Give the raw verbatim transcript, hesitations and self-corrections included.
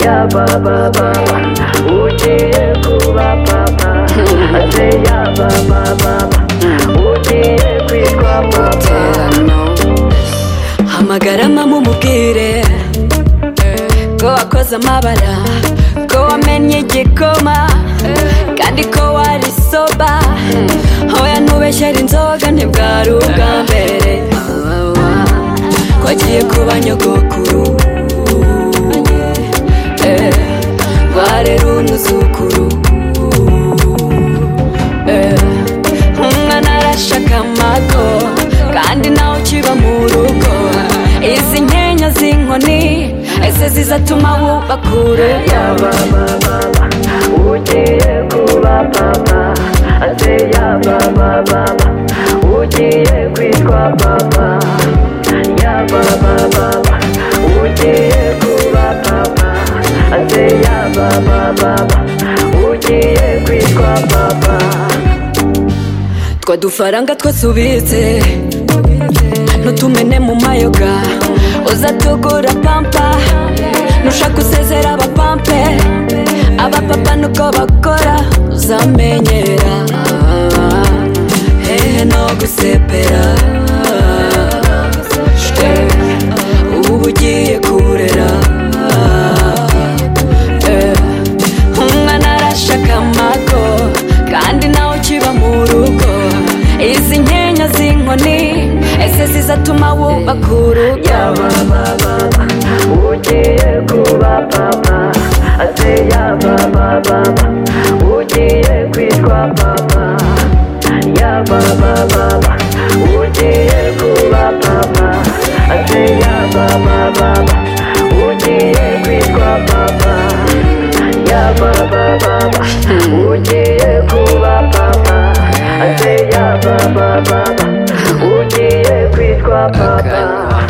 ya baba baba ugiye kuba papa ase ya baba baba ugiye kwitwa papa hamagara mama umubwire ko wakoze amabara ko wamenye igikoma kandi ko wari soba hoya ntubeshyera inzoga ntibwari ubwa mbere ko agiye kuba nyogokuru warera umwuzukuru umwana arashaka amago kandi nawe ukiba mu rugo izi nkenya z'inkoni ese zizatuma wubaka ure ya baba baba ugiye kuba papa ase ya baba baba ugiye kwitwa papa ya baba baba ugiye kuba papa ase ya baba baba ugiye kwitwa papa twa dufaranga twasubitse nutumene mu mayoga uzatugura pampa nushaka usezera abapampe abapapa nuko bakora uzamenyera hehe no gusepera ubu ugiye kurera umwana arashaka amago kandi nawe ukiba mu rugo izi nkenya z'inkoni ese zizatuma wubaka urugo ya baba baba ugiye kuba papa ase ya baba baba ugiye kwitwa papa ya baba baba ugiye kuba papa ase ya baba baba ugiye kwitwa papa ya baba baba ugiye kuba papa ase ya baba baba ugiye kwitwa papa